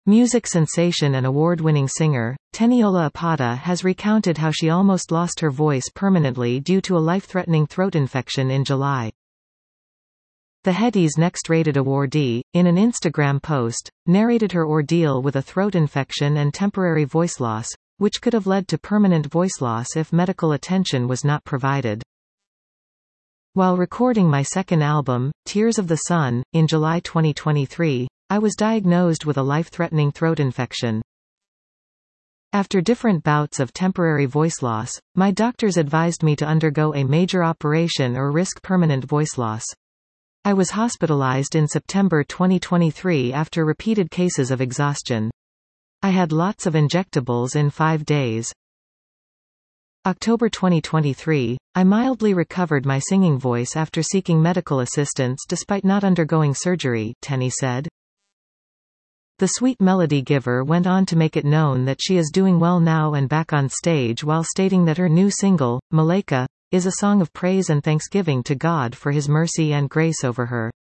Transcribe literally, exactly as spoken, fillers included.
Music sensation and award-winning singer, Teniola Apata has recounted how she almost lost her voice permanently due to a life-threatening throat infection in July. The Headies' next-rated awardee, in an Instagram post, narrated her ordeal with a throat infection and temporary voice loss, which could have led to permanent voice loss if medical attention was not provided. While recording my second album, Tears of the Sun, in July twenty twenty-three, I was diagnosed with a life-threatening throat infection. After different bouts of temporary voice loss, my doctors advised me to undergo a major operation or risk permanent voice loss. I was hospitalized in September twenty twenty-three after repeated cases of exhaustion. I had lots of injectables in five days. October twenty twenty-three, I mildly recovered my singing voice after seeking medical assistance despite not undergoing surgery, Tenny said. The Sweet Melody Giver went on to make it known that she is doing well now and back on stage, while stating that her new single, Malaika, is a song of praise and thanksgiving to God for His mercy and grace over her.